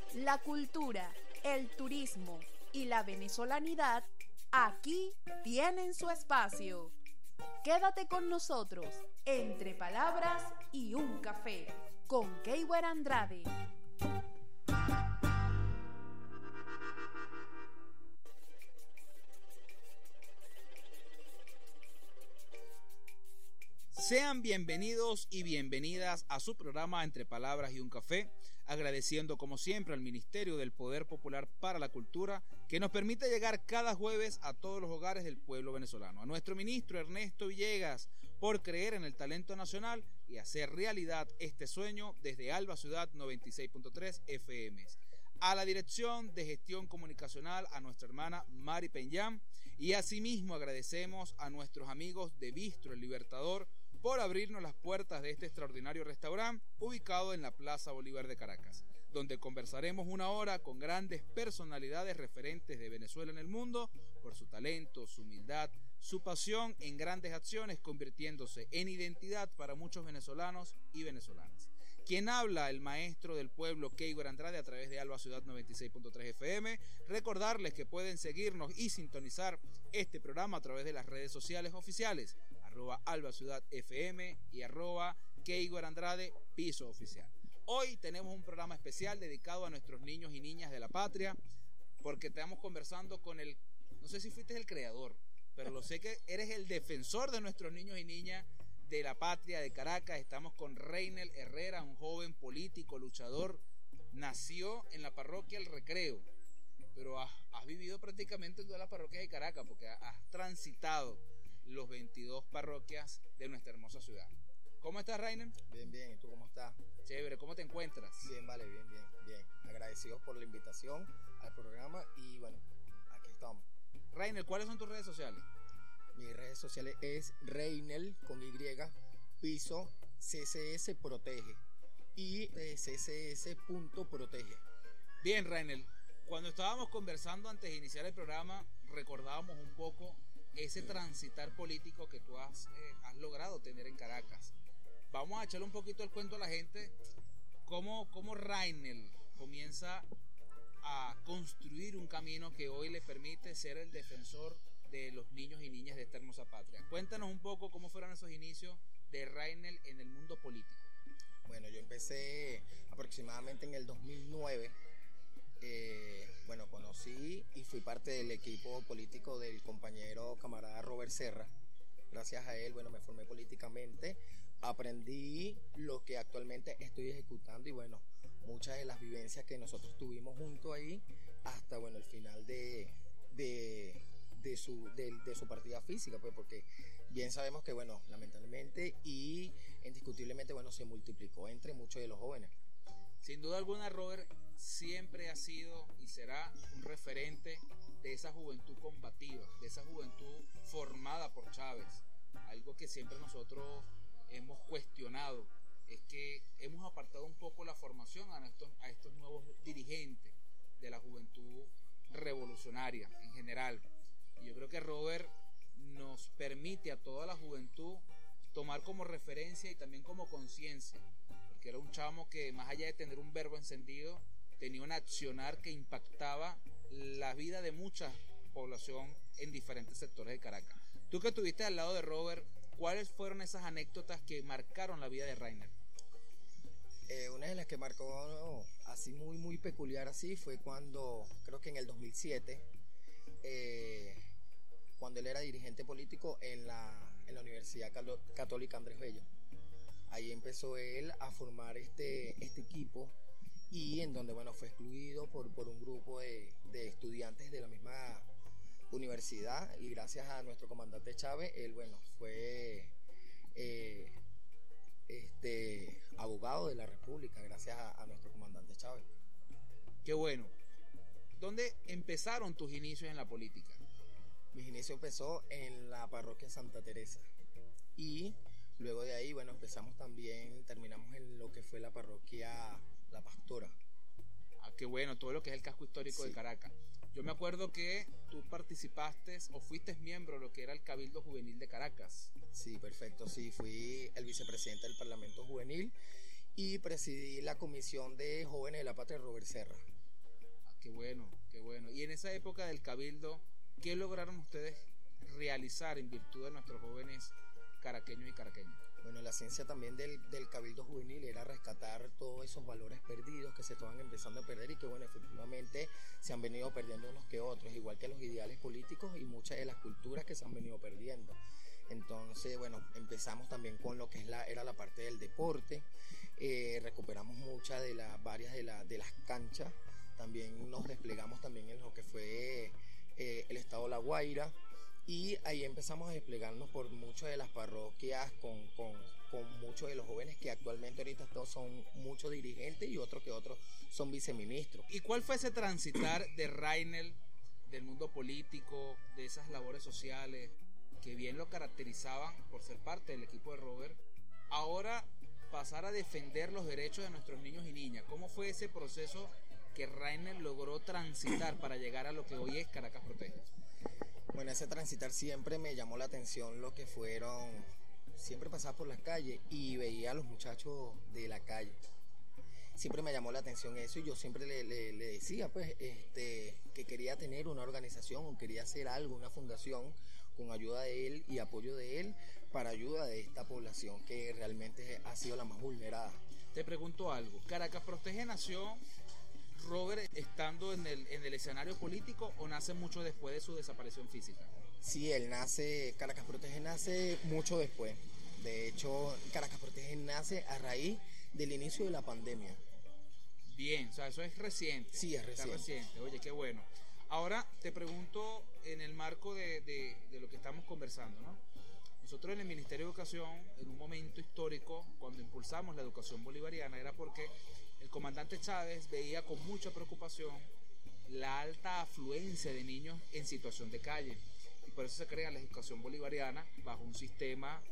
La cultura, el turismo y la venezolanidad aquí tienen su espacio. Quédate con nosotros, entre palabras y un café, con Keiwer Andrade. Sean bienvenidos y bienvenidas a su programa Entre Palabras y un Café, agradeciendo como siempre al Ministerio del Poder Popular para la Cultura que nos permite llegar cada jueves a todos los hogares del pueblo venezolano, a nuestro ministro Ernesto Villegas por creer en el talento nacional y hacer realidad este sueño desde Alba Ciudad 96.3 FM. A la Dirección de Gestión Comunicacional, a nuestra hermana Mari Peñán, y asimismo agradecemos a nuestros amigos de Bistro El Libertador por abrirnos las puertas de este extraordinario restaurante ubicado en la Plaza Bolívar de Caracas, donde conversaremos una hora con grandes personalidades referentes de Venezuela en el mundo por su talento, su humildad, su pasión en grandes acciones, convirtiéndose en identidad para muchos venezolanos y venezolanas. Quien habla, el maestro del pueblo Keiwer Andrade, a través de Alba Ciudad 96.3 FM. Recordarles que pueden seguirnos y sintonizar este programa a través de las redes sociales oficiales, @Alba Ciudad FM y @Keiwer Andrade piso oficial. Hoy tenemos un programa especial dedicado a nuestros niños y niñas de la patria, porque estamos conversando con el, no sé si fuiste el creador, pero lo sé que eres el defensor de nuestros niños y niñas de la patria de Caracas. Estamos con Reinel Herrera, un joven político, luchador. Nació en la parroquia El Recreo, pero has vivido prácticamente en todas las parroquias de Caracas, porque has transitado los 22 parroquias de nuestra hermosa ciudad. ¿Cómo estás, Reinel? Bien, bien. ¿Y tú cómo estás? Chévere. ¿Cómo te encuentras? Bien, vale, bien. Agradecidos por la invitación al programa y bueno, aquí estamos. Reinel, ¿cuáles son tus redes sociales? Mis redes sociales es Reinel con Y, piso, CCS Protege y CCS.protege. Bien, Reinel, cuando estábamos conversando antes de iniciar el programa, recordábamos un poco ese transitar político que tú has logrado tener en Caracas. Vamos a echarle un poquito el cuento a la gente, cómo Reinel comienza a construir un camino que hoy le permite ser el defensor de los niños y niñas de esta hermosa patria. Cuéntanos un poco cómo fueron esos inicios de Reinel en el mundo político. Bueno, yo empecé aproximadamente en el 2009. Conocí y fui parte del equipo político del compañero camarada Robert Serra. Gracias a él, me formé políticamente, aprendí lo que actualmente estoy ejecutando y muchas de las vivencias que nosotros tuvimos junto ahí hasta el final de su partida física, pues, porque bien sabemos que lamentablemente y indiscutiblemente se multiplicó entre muchos de los jóvenes. Sin duda alguna, Robert siempre ha sido y será un referente de esa juventud combativa, de esa juventud formada por Chávez. Algo que siempre nosotros hemos cuestionado es que hemos apartado un poco la formación a estos nuevos dirigentes de la juventud revolucionaria en general. Y yo creo que Robert nos permite a toda la juventud tomar como referencia y también como conciencia, porque era un chamo que, más allá de tener un verbo encendido, tenía un accionar que impactaba la vida de mucha población en diferentes sectores de Caracas. Tú que estuviste al lado de Robert, ¿cuáles fueron esas anécdotas que marcaron la vida de Reinel? Una de las que marcó así muy peculiar así fue cuando, creo que en el 2007, cuando él era dirigente político en la Universidad Católica Andrés Bello. Ahí empezó él a formar este equipo y en donde fue excluido por un grupo de estudiantes de la misma universidad, y gracias a nuestro comandante Chávez, él fue abogado de la República gracias a nuestro comandante Chávez. Qué bueno. ¿Dónde empezaron tus inicios en la política? Mis inicios empezó en la parroquia Santa Teresa y luego de ahí, terminamos en lo que fue la parroquia La Pastora. Qué bueno, todo lo que es el casco histórico de Caracas. Yo me acuerdo que tú participaste o fuiste miembro de lo que era el Cabildo Juvenil de Caracas. Sí, perfecto, sí, fui el vicepresidente del Parlamento Juvenil y presidí la Comisión de Jóvenes de la Patria, Robert Serra. Qué bueno, qué bueno. Y en esa época del Cabildo, ¿qué lograron ustedes realizar en virtud de nuestros jóvenes caraqueños y caraqueñas? Bueno, la esencia también del Cabildo Juvenil era rescatar todos esos valores perdidos que se estaban empezando a perder y que, bueno, efectivamente se han venido perdiendo unos que otros, igual que los ideales políticos y muchas de las culturas que se han venido perdiendo. Entonces, bueno, empezamos también con lo que era la parte del deporte, recuperamos muchas de varias de las canchas, también nos desplegamos también en lo que fue el estado La Guaira, y ahí empezamos a desplegarnos por muchas de las parroquias con muchos de los jóvenes que actualmente ahorita son muchos dirigentes y otros son viceministros. ¿Y cuál fue ese transitar de Rainer, del mundo político, de esas labores sociales que bien lo caracterizaban por ser parte del equipo de Robert, ahora pasar a defender los derechos de nuestros niños y niñas? ¿Cómo fue ese proceso que Rainer logró transitar para llegar a lo que hoy es Caracas Protege? Bueno, ese transitar siempre me llamó la atención lo que fueron, siempre pasaba por las calles y veía a los muchachos de la calle. Siempre me llamó la atención eso y yo siempre le decía pues que quería tener una organización o quería hacer algo, una fundación con ayuda de él y apoyo de él para ayuda de esta población que realmente ha sido la más vulnerada. Te pregunto algo, ¿Caracas Protege nació, Robert, estando en el escenario político o nace mucho después de su desaparición física? Sí, Caracas Protege nace mucho después. De hecho, Caracas Protege nace a raíz del inicio de la pandemia. Bien, o sea, eso es reciente. Sí, es reciente. Está reciente, oye, qué bueno. Ahora te pregunto en el marco de lo que estamos conversando, ¿no? Nosotros en el Ministerio de Educación, en un momento histórico, cuando impulsamos la educación bolivariana, era porque el comandante Chávez veía con mucha preocupación la alta afluencia de niños en situación de calle. Y por eso se crea la educación bolivariana bajo un sistema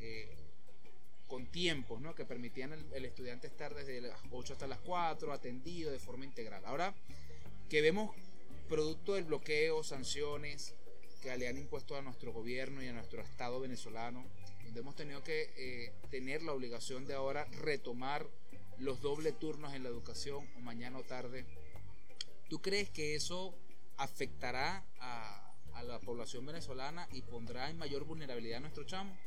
con tiempos, ¿no?, que permitían el estudiante estar desde las 8 hasta las 4, atendido de forma integral. Ahora que vemos, producto del bloqueo, sanciones que le han impuesto a nuestro gobierno y a nuestro Estado venezolano, donde hemos tenido que tener la obligación de ahora retomar los doble turnos en la educación, o mañana o tarde, ¿tú crees que eso afectará a la población venezolana y pondrá en mayor vulnerabilidad a nuestros chamos?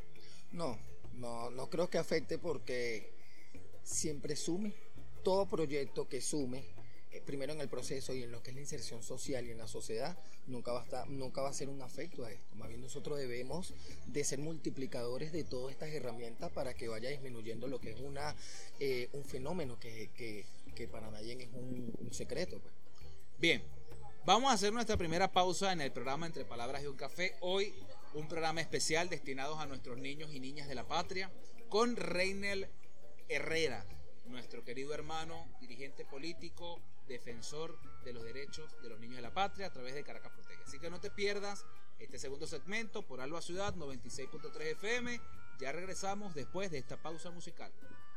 No creo que afecte, porque siempre sume, todo proyecto que sume, primero en el proceso y en lo que es la inserción social y en la sociedad, nunca va a ser un afecto a esto. Más bien nosotros debemos de ser multiplicadores de todas estas herramientas para que vaya disminuyendo lo que es un fenómeno que para nadie es un secreto, pues. Bien, vamos a hacer nuestra primera pausa en el programa Entre Palabras y un Café. Hoy un programa especial destinado a nuestros niños y niñas de la patria, con Rainer Herrera, nuestro querido hermano, dirigente político, defensor de los derechos de los niños de la patria a través de Caracas Protege. Así que no te pierdas este segundo segmento por Alba Ciudad 96.3 FM. Ya regresamos después de esta pausa musical.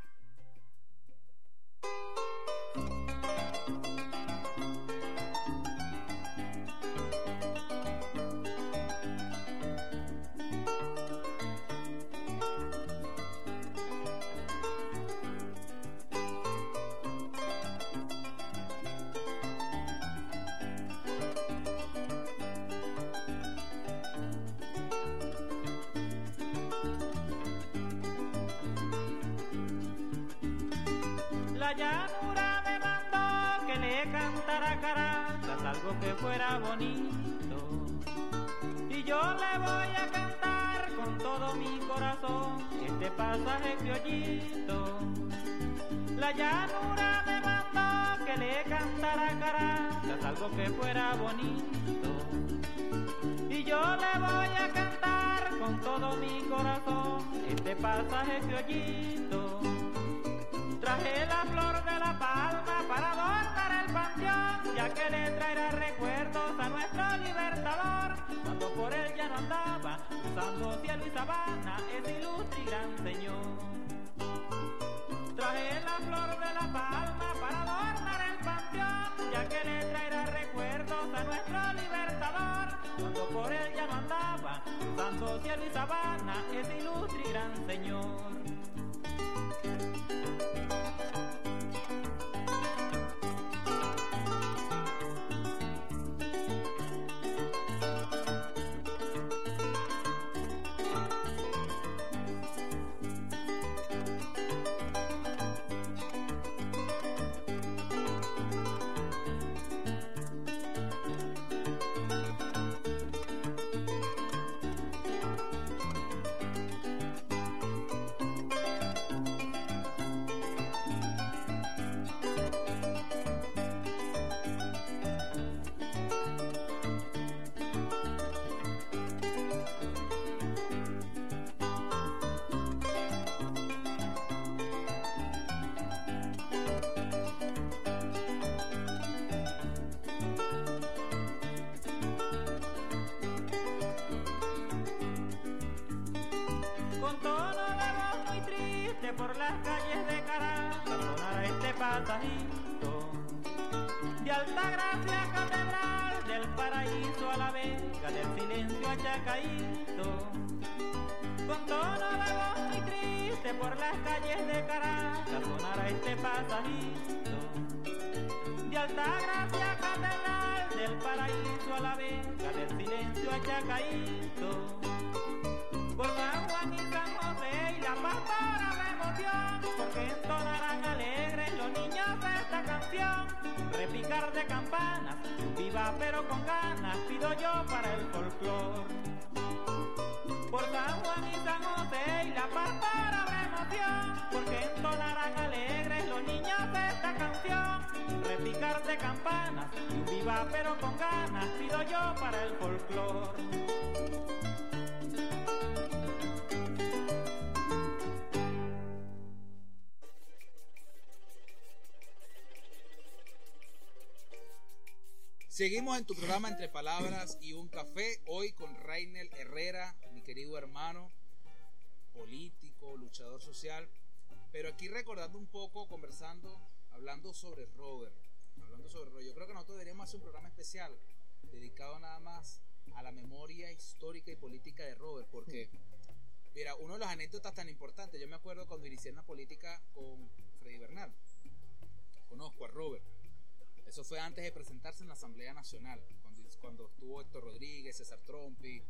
La llanura me mandó que le cantara a Caracas algo que fuera bonito, y yo le voy a cantar con todo mi corazón este pasaje criollito. La llanura me mandó que le cantara a Caracas algo que fuera bonito, y yo le voy a cantar con todo mi corazón este pasaje criollito. Traje la flor de la palma para adornar el panteón, ya que le traerá recuerdos a nuestro libertador, cuando por él ya no andaba, cruzando cielo y sabana, ese ilustre y gran señor. Traje la flor de la palma para adornar el panteón, ya que le traerá recuerdos a nuestro libertador, cuando por él ya no andaba, cruzando cielo y sabana, ese ilustre y gran señor. pasadito. De Altagracia Catedral, del paraíso a la vega, del silencio a Chacaíto. Con tono de voz muy triste por las calles de Caracas sonará este pasajito. De Altagracia Catedral, del paraíso a la vega, del silencio a Chacaíto. Por San Juan y San José y La Paz para la emoción, porque entonarán alegres los niños de esta canción. Repicar de campanas, viva pero con ganas, pido yo para el folclor. Por San Juan y San José y La Paz para la emoción, porque entonarán alegres los niños de esta canción. Repicar de campanas, viva pero con ganas, pido yo para el folclor. Seguimos en tu programa Entre Palabras y un Café, hoy con Rainer Herrera, mi querido hermano, político, luchador social, pero aquí recordando un poco, conversando, hablando sobre Robert. Yo creo que nosotros deberíamos hacer un programa especial dedicado nada más a la memoria histórica y política de Robert, porque, mira, uno de los anécdotas tan importantes, yo me acuerdo cuando inicié en la política con Freddy Bernal, conozco a Robert. Eso fue antes de presentarse en la Asamblea Nacional, cuando estuvo Héctor Rodríguez, César Trompi.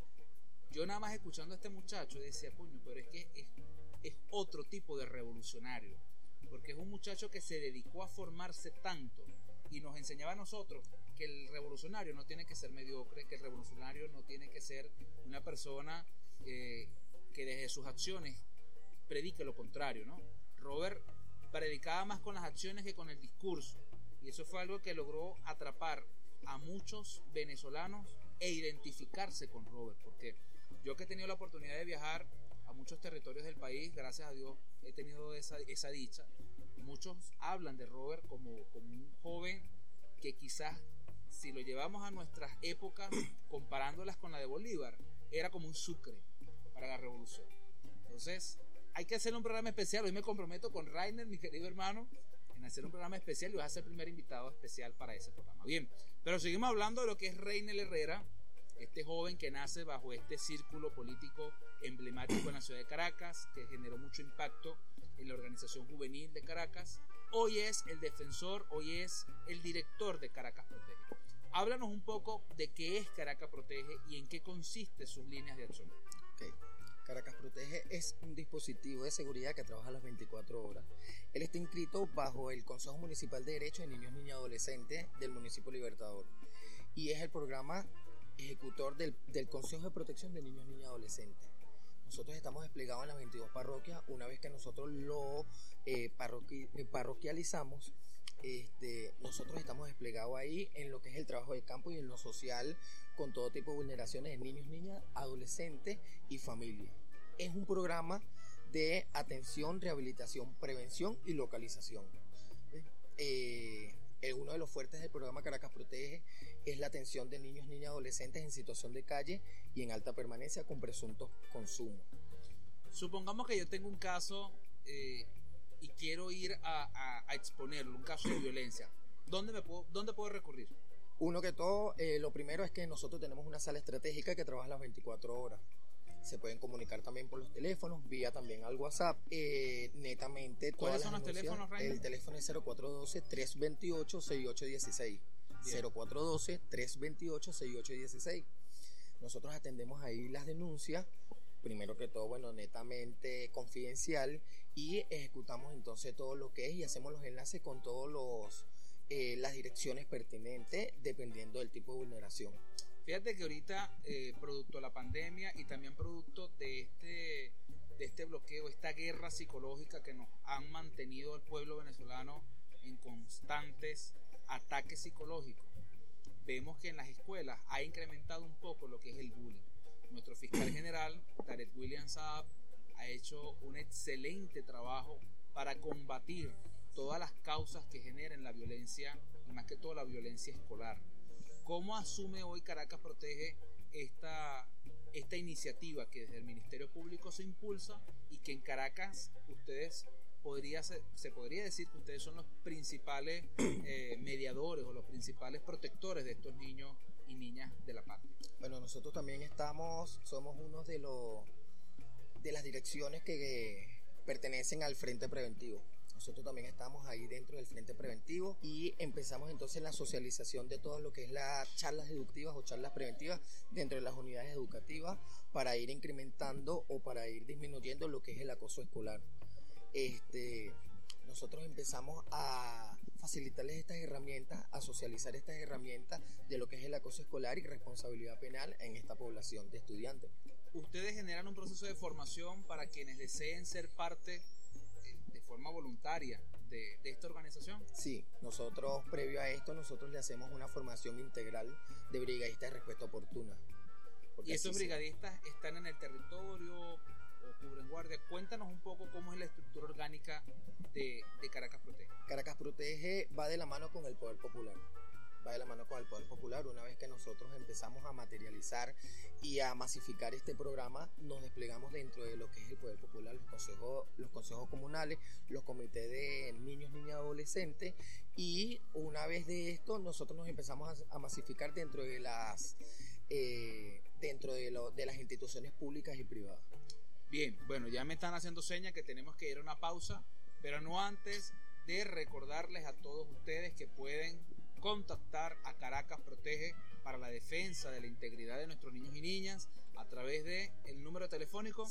Yo nada más escuchando a este muchacho decía, coño, pero es que es otro tipo de revolucionario, porque es un muchacho que se dedicó a formarse tanto y nos enseñaba a nosotros que el revolucionario no tiene que ser mediocre, que el revolucionario no tiene que ser una persona que desde sus acciones predique lo contrario, ¿no? Robert predicaba más con las acciones que con el discurso. Y eso fue algo que logró atrapar a muchos venezolanos e identificarse con Robert, porque yo que he tenido la oportunidad de viajar a muchos territorios del país, gracias a Dios he tenido esa dicha, muchos hablan de Robert como un joven que quizás, si lo llevamos a nuestras épocas, comparándolas con la de Bolívar, era como un Sucre para la revolución. Entonces hay que hacer un programa especial. Hoy me comprometo con Rainer, mi querido hermano, en hacer un programa especial y vas a ser el primer invitado especial para ese programa. Bien, pero seguimos hablando de lo que es Rainer Herrera, este joven que nace bajo este círculo político emblemático en la ciudad de Caracas, que generó mucho impacto en la organización juvenil de Caracas. Hoy es el defensor, hoy es el director de Caracas Protege. Háblanos un poco de qué es Caracas Protege y en qué consiste sus líneas de acción. Okay. Caracas Protege es un dispositivo de seguridad que trabaja las 24 horas. Él está inscrito bajo el Consejo Municipal de Derechos de Niños, Niñas y Adolescentes del municipio Libertador y es el programa ejecutor del Consejo de Protección de Niños, Niñas y Adolescentes. Nosotros estamos desplegados en las 22 parroquias. Una vez que nosotros lo parroquializamos, nosotros estamos desplegados ahí en lo que es el trabajo de campo y en lo social con todo tipo de vulneraciones de niños, niñas, adolescentes y familias. Es un programa de atención, rehabilitación, prevención y localización. Uno de los fuertes del programa Caracas Protege es la atención de niños, niñas y adolescentes en situación de calle y en alta permanencia con presuntos consumos. Supongamos que yo tengo un caso y quiero ir a exponerlo, un caso de violencia. ¿Dónde puedo recurrir? Uno que todo, lo primero es que nosotros tenemos una sala estratégica que trabaja las 24 horas. Se pueden comunicar también por los teléfonos, vía también al WhatsApp. Netamente, ¿cuáles son los teléfonos, Rainer? El teléfono es 0412-328-6816. 0412-328-6816. Nosotros atendemos ahí las denuncias, primero que todo, netamente confidencial, y ejecutamos entonces todo lo que es y hacemos los enlaces con todos las direcciones pertinentes dependiendo del tipo de vulneración. Fíjate que ahorita, producto de la pandemia y también producto de este bloqueo, esta guerra psicológica que nos han mantenido el pueblo venezolano en constantes ataques psicológicos, vemos que en las escuelas ha incrementado un poco lo que es el bullying. Nuestro fiscal general, Tarek William Saab, ha hecho un excelente trabajo para combatir todas las causas que generen la violencia y más que todo la violencia escolar. ¿Cómo asume hoy Caracas Protege esta iniciativa que desde el Ministerio Público se impulsa y que en Caracas ustedes se podría decir que ustedes son los principales mediadores o los principales protectores de estos niños y niñas de la patria. Bueno, nosotros también somos uno de las direcciones que pertenecen al Frente Preventivo. Nosotros también estamos ahí dentro del Frente Preventivo y empezamos entonces la socialización de todo lo que es las charlas educativas o charlas preventivas dentro de las unidades educativas para ir incrementando o para ir disminuyendo lo que es el acoso escolar. Nosotros empezamos a facilitarles estas herramientas, a socializar estas herramientas de lo que es el acoso escolar y responsabilidad penal en esta población de estudiantes. ¿Ustedes generan un proceso de formación para quienes deseen ser parte de forma voluntaria de esta organización? Sí, nosotros previo a esto, nosotros le hacemos una formación integral de brigadistas de respuesta oportuna. ¿Y esos brigadistas están en el territorio o cubren guardia? Cuéntanos un poco cómo es la estructura orgánica de Caracas Protege. Caracas Protege va de la mano con el Poder Popular. Una vez que nosotros empezamos a materializar y a masificar este programa, nos desplegamos dentro de lo que es el Poder Popular, los consejos comunales, los comités de niños, niñas, adolescentes, y una vez de esto nosotros nos empezamos a masificar dentro de las instituciones públicas y privadas. Bien, bueno, ya me están haciendo señas que tenemos que ir a una pausa, pero no antes de recordarles a todos ustedes que pueden contactar a Caracas Protege para la defensa de la integridad de nuestros niños y niñas a través de el número telefónico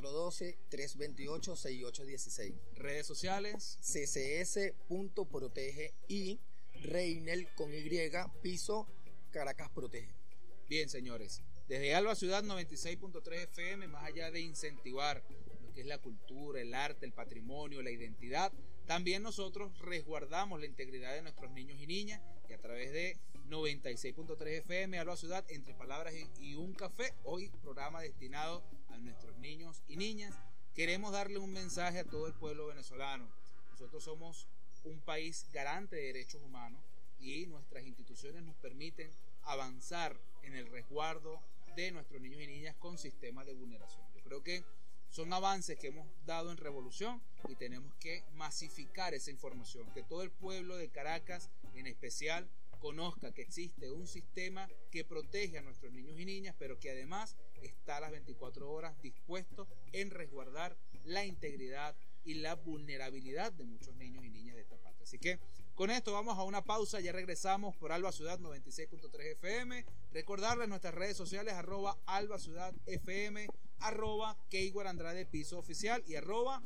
0412-328-6816. Redes sociales ccs.protege y Reinel con Y piso Caracas Protege. Bien, señores, desde Alba Ciudad 96.3 FM, más allá de incentivar lo que es la cultura, el arte, el patrimonio, la identidad, también nosotros resguardamos la integridad de nuestros niños y niñas, y a través de 96.3 FM Alba Ciudad, Entre Palabras y un Café, hoy programa destinado a nuestros niños y niñas, queremos darle un mensaje a todo el pueblo venezolano. Nosotros somos un país garante de derechos humanos y nuestras instituciones nos permiten avanzar en el resguardo de nuestros niños y niñas con sistemas de vulneración. Yo creo que son avances que hemos dado en revolución y tenemos que masificar esa información, que todo el pueblo de Caracas en especial conozca que existe un sistema que protege a nuestros niños y niñas, pero que además está a las 24 horas dispuesto en resguardar la integridad y la vulnerabilidad de muchos niños y niñas de esta patria. Así que con esto vamos a una pausa, ya regresamos por Alba Ciudad 96.3 FM. Recordarles nuestras redes sociales, @AlbaCiudadFM, @Keyword piso oficial y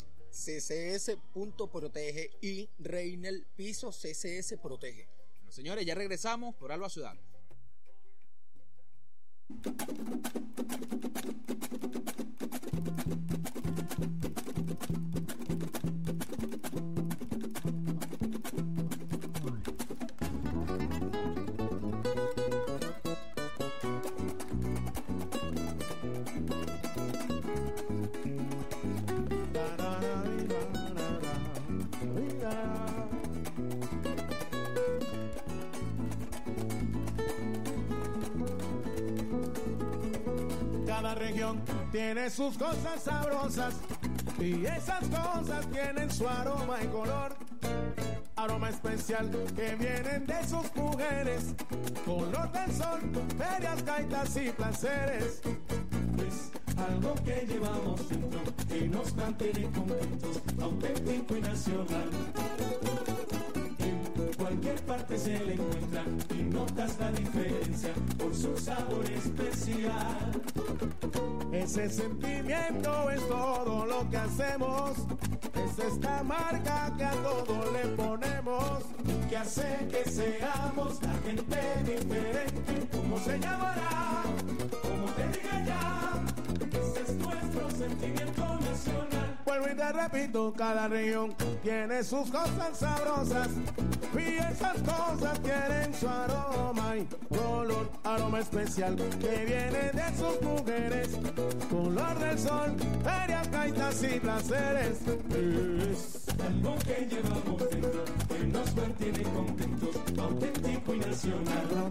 ccs.protege y Reinel piso CCS Protege. Bueno, señores, ya regresamos por Alba Ciudad. Cada región tiene sus cosas sabrosas y esas cosas tienen su aroma y color. Aroma especial que vienen de sus mujeres, color del sol, ferias, gaitas y placeres. Es algo que llevamos dentro, que nos mantiene contentos, auténtico y nacional. En cualquier parte se le encuentra y notas la diferencia por su sabor especial. Ese sentimiento es todo lo que hacemos, es esta marca que a todo le ponemos, que hace que seamos la gente diferente. ¿Cómo se llamará? Como te diga ya, ese es nuestro sentimiento nacional. Vuelvo y te repito, cada región tiene sus cosas sabrosas y esas cosas tienen su aroma y color. Aroma especial que viene de sus mujeres, color del sol, ferias, gaitas y placeres. Es algo que llevamos dentro, que nos mantiene contentos, auténtico y nacional.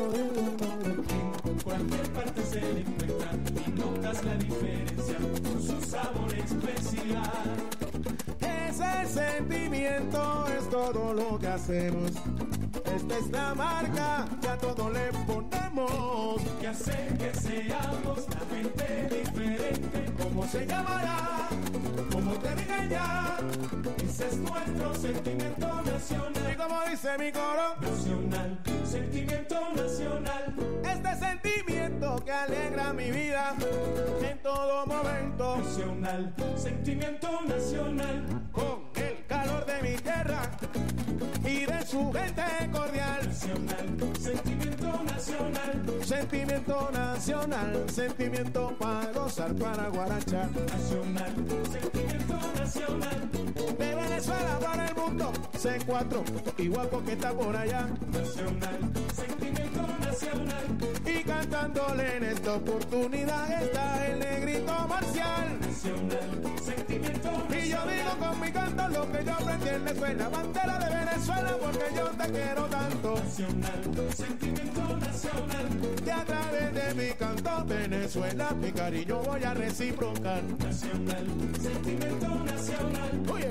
En cualquier parte se le encuentra y notas la diferencia con su sabor especial. ese sentimiento es todo lo que hacemos. Esta es la marca que a todo le ponemos. Que hace que seamos la gente diferente. ¿Cómo se llamará? Como te dije ya, ese es nuestro sentimiento nacional. Y como dice mi coro, Nacional, sentimiento nacional. este sentimiento que alegra mi vida en todo momento. Nacional, sentimiento nacional. Con el calor de mi tierra y de su gente cordial. Nacional, sentimiento nacional. Sentimiento nacional, sentimiento para gozar, para guarachar. Nacional, sentimiento nacional. De Venezuela para el mundo, C4, igual porque está por allá. Nacional, sentimiento nacional. Y cantándole en esta oportunidad está el negrito marcial. Nacional, sentimiento nacional. Y yo digo con mi canto lo que yo aprendí en Venezuela, bandera de Venezuela porque yo te quiero tanto. Nacional, sentimiento nacional. Y a través de mi canto Venezuela, mi cariño voy a reciprocar. Nacional, sentimiento nacional. Oye.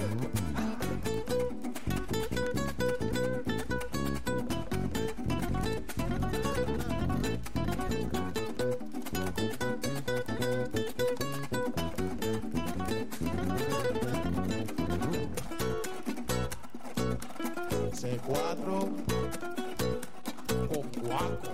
C4 con guaco.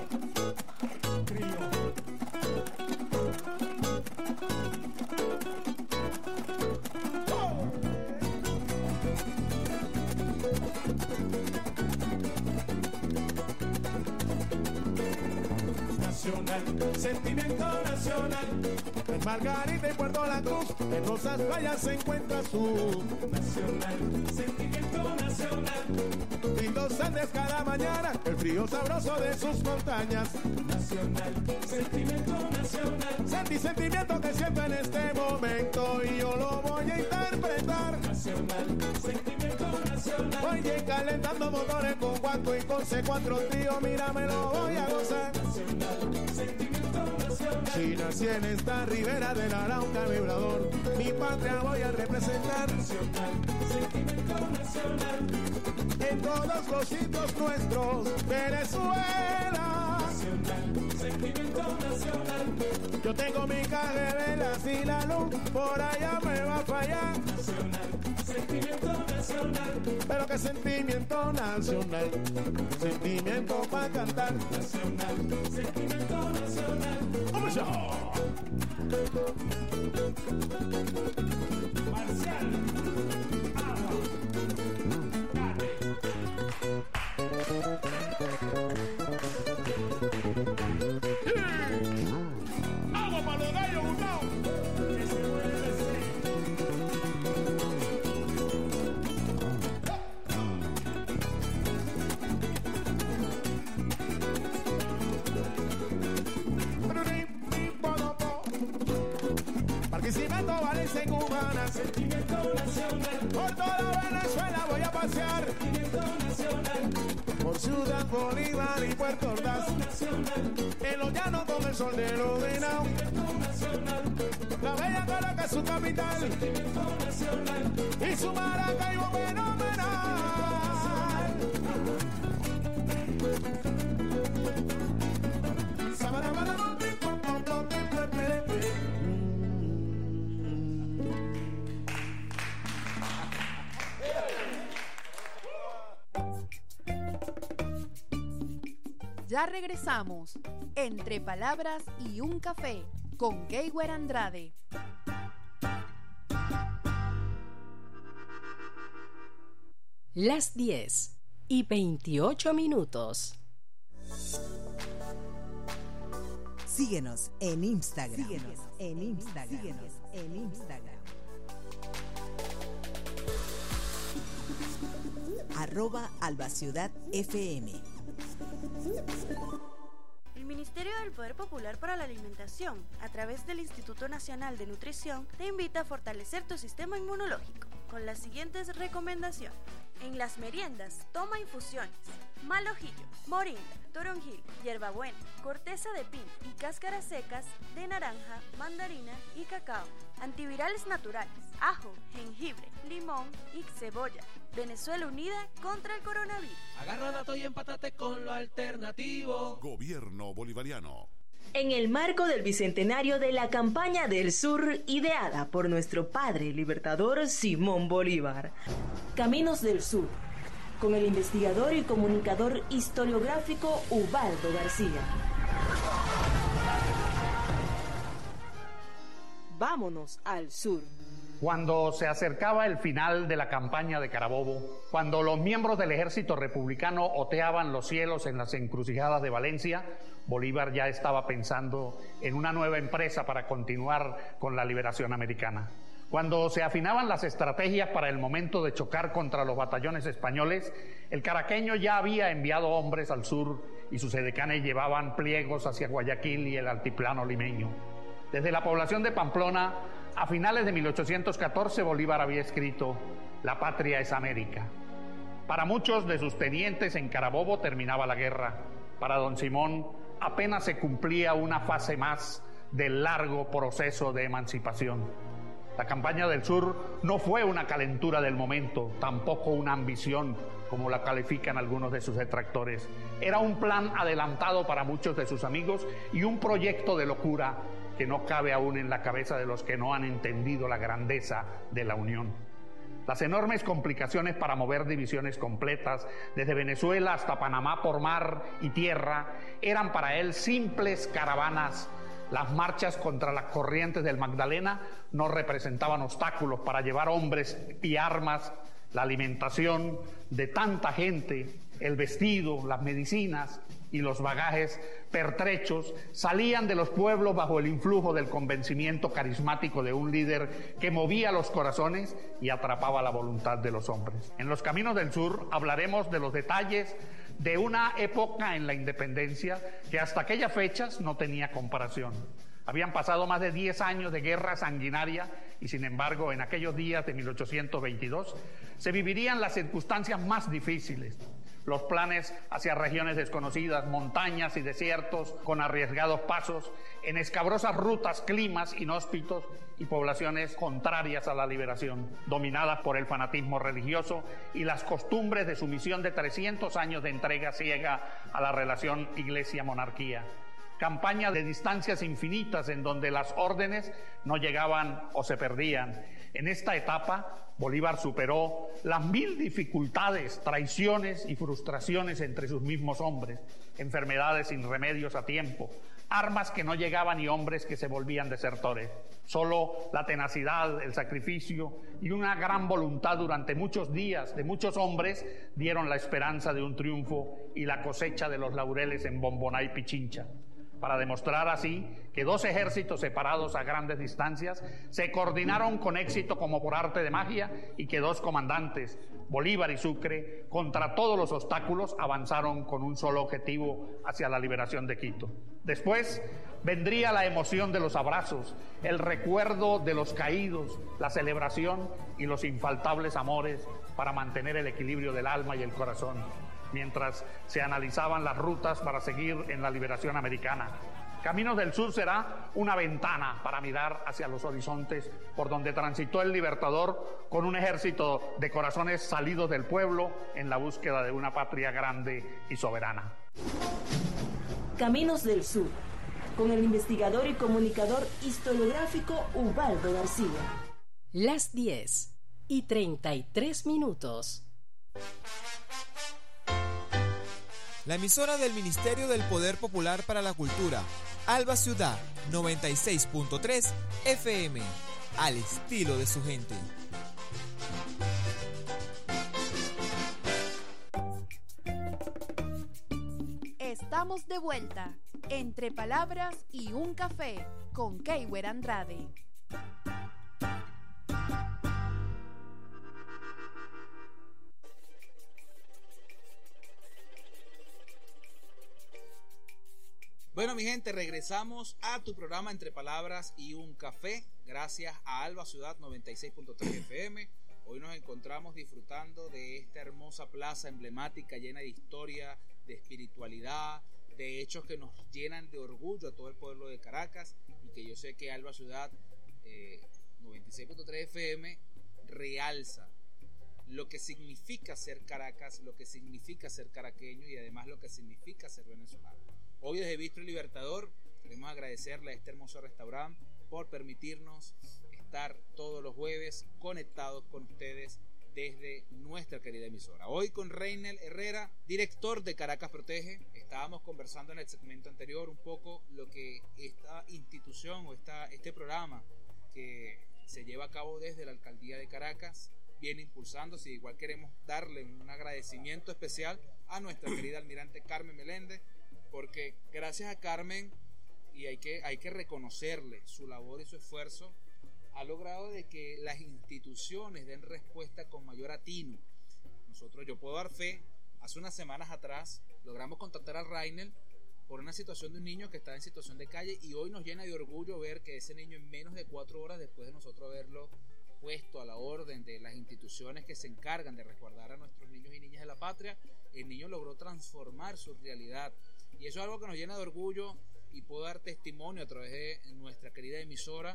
Nacional, sentimiento nacional. En Margarita y Puerto La Cruz, en Rosas Playas se encuentra su Nacional, sentimiento nacional. y dos Andes cada mañana, el frío sabroso de sus montañas. Nacional, sentimiento nacional. Sentimiento que siento en este momento y yo lo voy a interpretar. Nacional, sentimiento nacional. Oye, calentando motores con guaco y con C4 tío, mira me lo voy a gozar. Nacional, sentimiento nacional. Si nací en esta ribera del Arauca vibrador, mi patria voy a representar. Nacional, sentimiento nacional. En todos los sitios nuestros, Venezuela. Nacional, sentimiento nacional. Yo tengo mi velas y la luz por allá me va a fallar. Nacional, sentimiento nacional. Pero que sentimiento nacional, sentimiento para cantar. Nacional, sentimiento nacional. ¡Vamos ya! Marcial. ¡Agua para los gallos, Gustavo! Que se mueve así. Barquisimeto, Valencia y Cubana, Sentimiento nacional. por toda Venezuela voy a pasear. Sentimiento nacional. Por Ciudad Bolívar y Puerto Ordaz, Nacional. en los llanos con el sol de Lodenao, Nacional. la bella Caracas su capital, Sentimiento nacional. y su Maracaibo fenomenal. Ya regresamos, entre palabras y un café, con Gaywer Andrade. Las 10:28. Síguenos en Instagram. Síguenos en Instagram. @AlbaCiudadFM. El Ministerio del Poder Popular para la Alimentación, a través del Instituto Nacional de Nutrición, te invita a fortalecer tu sistema inmunológico con las siguientes recomendaciones. En las meriendas, toma infusiones: malojillo, moringa, toronjil, hierbabuena, corteza de pino y cáscaras secas de naranja, mandarina y cacao. Antivirales naturales: ajo, jengibre, limón y cebolla. Venezuela unida contra el coronavirus. Agarra dato y empátate con lo alternativo. Gobierno bolivariano. En el marco del bicentenario de la campaña del sur ideada por nuestro padre libertador Simón Bolívar. Caminos del Sur, con el investigador y comunicador historiográfico Ubaldo García. Vámonos al sur. Cuando se acercaba el final de la campaña de Carabobo, cuando los miembros del ejército republicano oteaban los cielos en las encrucijadas de Valencia, Bolívar ya estaba pensando en una nueva empresa para continuar con la liberación americana. Cuando se afinaban las estrategias para el momento de chocar contra los batallones españoles, el caraqueño ya había enviado hombres al sur y sus edecanes llevaban pliegos hacia Guayaquil y el altiplano limeño. Desde la población de Pamplona, a finales de 1814, Bolívar había escrito: «La patria es América». Para muchos de sus tenientes en Carabobo terminaba la guerra. Para don Simón apenas se cumplía una fase más del largo proceso de emancipación. La campaña del sur no fue una calentura del momento, tampoco una ambición, como la califican algunos de sus detractores. Era un plan adelantado para muchos de sus amigos y un proyecto de locura que no cabe aún en la cabeza de los que no han entendido la grandeza de la unión. Las enormes complicaciones para mover divisiones completas, desde Venezuela hasta Panamá por mar y tierra, eran para él simples caravanas. Las marchas contra las corrientes del Magdalena no representaban obstáculos para llevar hombres y armas, la alimentación de tanta gente, el vestido, las medicinas y los bagajes pertrechos salían de los pueblos bajo el influjo del convencimiento carismático de un líder que movía los corazones y atrapaba la voluntad de los hombres. En los Caminos del Sur hablaremos de los detalles de una época en la independencia que hasta aquellas fechas no tenía comparación. Habían pasado más de 10 años de guerra sanguinaria y, sin embargo, en aquellos días de 1822 se vivirían las circunstancias más difíciles. Los planes hacia regiones desconocidas, montañas y desiertos con arriesgados pasos, en escabrosas rutas, climas inhóspitos y poblaciones contrarias a la liberación, dominadas por el fanatismo religioso y las costumbres de sumisión de 300 años de entrega ciega a la relación iglesia-monarquía. Campaña de distancias infinitas en donde las órdenes no llegaban o se perdían. En esta etapa, Bolívar superó las 1000 dificultades, traiciones y frustraciones entre sus mismos hombres, enfermedades sin remedios a tiempo, armas que no llegaban y hombres que se volvían desertores. Solo la tenacidad, el sacrificio y una gran voluntad durante muchos días de muchos hombres dieron la esperanza de un triunfo y la cosecha de los laureles en Bomboná y Pichincha. Para demostrar así que dos ejércitos separados a grandes distancias se coordinaron con éxito como por arte de magia y que dos comandantes, Bolívar y Sucre, contra todos los obstáculos avanzaron con un solo objetivo hacia la liberación de Quito. Después vendría la emoción de los abrazos, el recuerdo de los caídos, la celebración y los infaltables amores para mantener el equilibrio del alma y el corazón, mientras se analizaban las rutas para seguir en la liberación americana. Caminos del Sur será una ventana para mirar hacia los horizontes por donde transitó el Libertador con un ejército de corazones salidos del pueblo en la búsqueda de una patria grande y soberana. Caminos del Sur, con el investigador y comunicador historiográfico Ubaldo García. Las 10:33. La emisora del Ministerio del Poder Popular para la Cultura, Alba Ciudad 96.3 FM, al estilo de su gente. Estamos de vuelta, entre palabras y un café, con Keiwer Andrade. Bueno, mi gente, regresamos a tu programa Entre Palabras y un Café, gracias a Alba Ciudad 96.3 FM. Hoy nos encontramos disfrutando de esta hermosa plaza emblemática llena de historia, de espiritualidad, de hechos que nos llenan de orgullo a todo el pueblo de Caracas, y que yo sé que Alba Ciudad 96.3 FM realza lo que significa ser Caracas, lo que significa ser caraqueño y además lo que significa ser venezolano. Hoy desde Bistro Libertador queremos agradecerle a este hermoso restaurante por permitirnos estar todos los jueves conectados con ustedes desde nuestra querida emisora. Hoy con Reynel Herrera, director de Caracas Protege. Estábamos conversando en el segmento anterior un poco lo que esta institución o este programa que se lleva a cabo desde la Alcaldía de Caracas viene impulsándose. Igual queremos darle un agradecimiento especial a nuestra querida almirante Carmen Meléndez, porque gracias a Carmen, y hay que reconocerle su labor y su esfuerzo, ha logrado de que las instituciones den respuesta con mayor atino. Yo puedo dar fe, hace unas semanas atrás logramos contactar a Reynel por una situación de un niño que estaba en situación de calle, y hoy nos llena de orgullo ver que ese niño, en menos de 4 horas después de nosotros haberlo puesto a la orden de las instituciones que se encargan de resguardar a nuestros niños y niñas de la patria, el niño logró transformar su realidad, y eso es algo que nos llena de orgullo, y puedo dar testimonio a través de nuestra querida emisora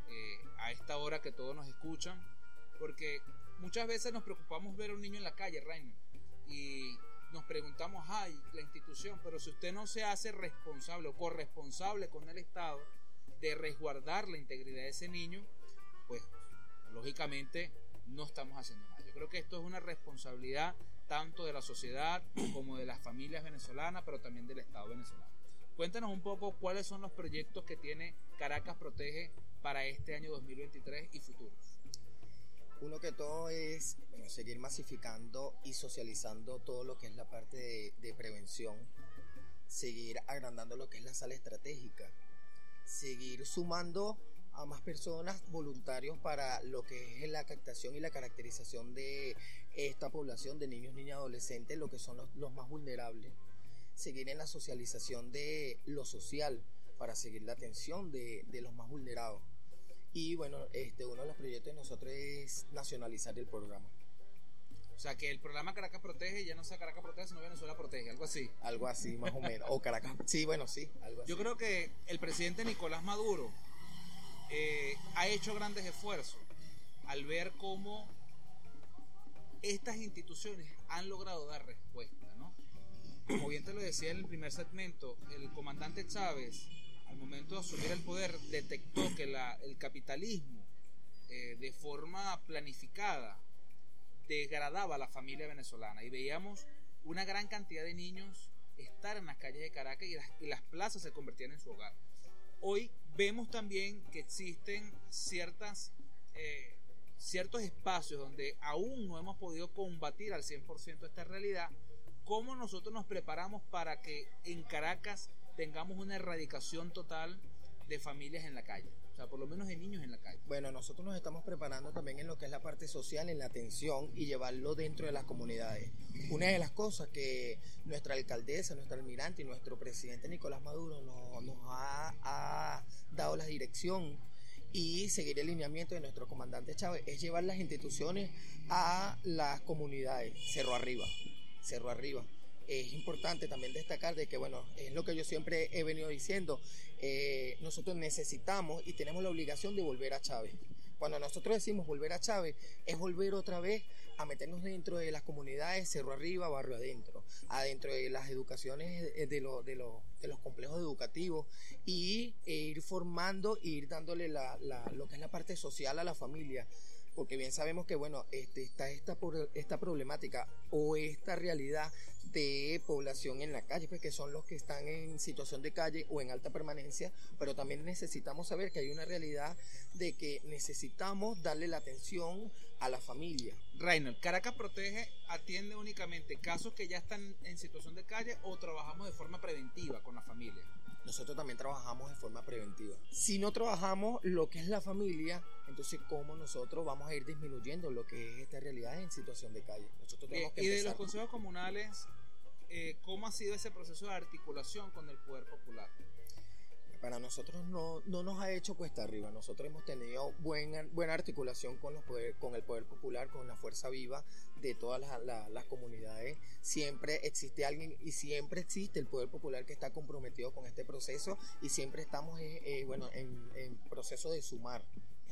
a esta hora que todos nos escuchan, porque muchas veces nos preocupamos ver a un niño en la calle, Reynel, y nos preguntamos, ay, la institución, pero si usted no se hace responsable o corresponsable con el Estado de resguardar la integridad de ese niño, pues lógicamente no estamos haciendo nada. Yo creo que esto es una responsabilidad tanto de la sociedad como de las familias venezolanas, pero también del Estado venezolano. Cuéntanos un poco cuáles son los proyectos que tiene Caracas Protege para este año 2023 y futuros. Uno que todo es seguir masificando y socializando todo lo que es la parte de prevención, seguir agrandando lo que es la sala estratégica, seguir sumando a más personas, voluntarios para lo que es la captación y la caracterización de esta población de niños, niñas, adolescentes, lo que son los más vulnerables, seguir en la socialización de lo social para seguir la atención de los más vulnerados. Y bueno, uno de los proyectos de nosotros es nacionalizar el programa. O sea, que el programa Caracas Protege ya no sea Caracas Protege, sino Venezuela Protege, algo así. Algo así, más o menos. O Caracas, sí, bueno, sí, algo así. Yo creo que el presidente Nicolás Maduro ha hecho grandes esfuerzos al ver cómo estas instituciones han logrado dar respuesta, ¿no? Como bien te lo decía en el primer segmento, el comandante Chávez, al momento de asumir el poder, detectó que el capitalismo de forma planificada degradaba a la familia venezolana, y veíamos una gran cantidad de niños estar en las calles de Caracas y las plazas se convertían en su hogar. Hoy vemos también que existen ciertos espacios donde aún no hemos podido combatir al 100% esta realidad. ¿Cómo nosotros nos preparamos para que en Caracas tengamos una erradicación total de familias en la calle? O sea, por lo menos de niños en la calle. Bueno, nosotros nos estamos preparando también en lo que es la parte social, en la atención y llevarlo dentro de las comunidades. Una de las cosas que nuestra alcaldesa, nuestra almirante y nuestro presidente Nicolás Maduro nos ha dado la dirección y seguir el lineamiento de nuestro comandante Chávez es llevar las instituciones a las comunidades, cerro arriba. Es importante también destacar de que, bueno, es lo que yo siempre he venido diciendo, nosotros necesitamos y tenemos la obligación de volver a Chávez. Cuando nosotros decimos volver a Chávez, es volver otra vez a meternos dentro de las comunidades, cerro arriba, barrio adentro de las educaciones de los complejos educativos, y ir formando e ir dándole lo que es la parte social a la familia. Porque bien sabemos que, bueno, está esta problemática o esta realidad de población en la calle, pues, que son los que están en situación de calle o en alta permanencia, pero también necesitamos saber que hay una realidad de que necesitamos darle la atención a la familia. Reynel, ¿Caracas Protege atiende únicamente casos que ya están en situación de calle o trabajamos de forma preventiva con la familia? Nosotros también trabajamos de forma preventiva. Si no trabajamos lo que es la familia, entonces ¿cómo nosotros vamos a ir disminuyendo lo que es esta realidad en situación de calle? Nosotros tenemos que y empezar. De los consejos comunales, ¿cómo ha sido ese proceso de articulación con el poder popular? Para nosotros no nos ha hecho cuesta arriba. Nosotros hemos tenido buena articulación con el poder popular, con la fuerza viva de todas las comunidades. Siempre existe alguien y siempre existe el poder popular que está comprometido con este proceso, y siempre estamos en proceso de sumar.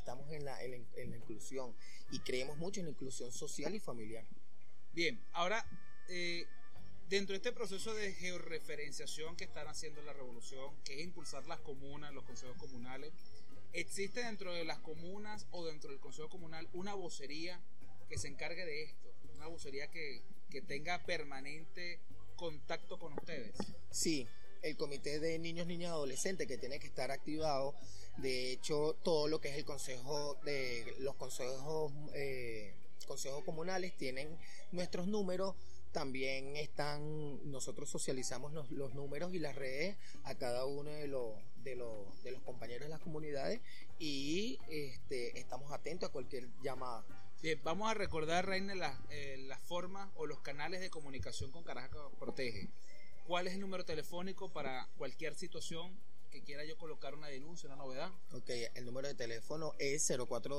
estamos en la inclusión y creemos mucho en la inclusión social y familiar. Bien, ahora dentro de este proceso de georreferenciación que están haciendo la revolución, que es impulsar las comunas, los consejos comunales, ¿existe dentro de las comunas o dentro del consejo comunal una vocería que se encargue de esto? Una vocería que tenga permanente contacto con ustedes. Sí, el comité de niños, niñas y adolescentes que tiene que estar activado. De hecho, todo lo que es el consejo de los consejos comunales tienen nuestros números. También nosotros socializamos los números y las redes a cada uno de los compañeros de las comunidades y estamos atentos a cualquier llamada. Bien, vamos a recordar, Reiner, las formas o los canales de comunicación con Caracas Protege. ¿Cuál es el número telefónico para cualquier situación que quiera yo colocar una denuncia, una novedad? Ok, el número de teléfono es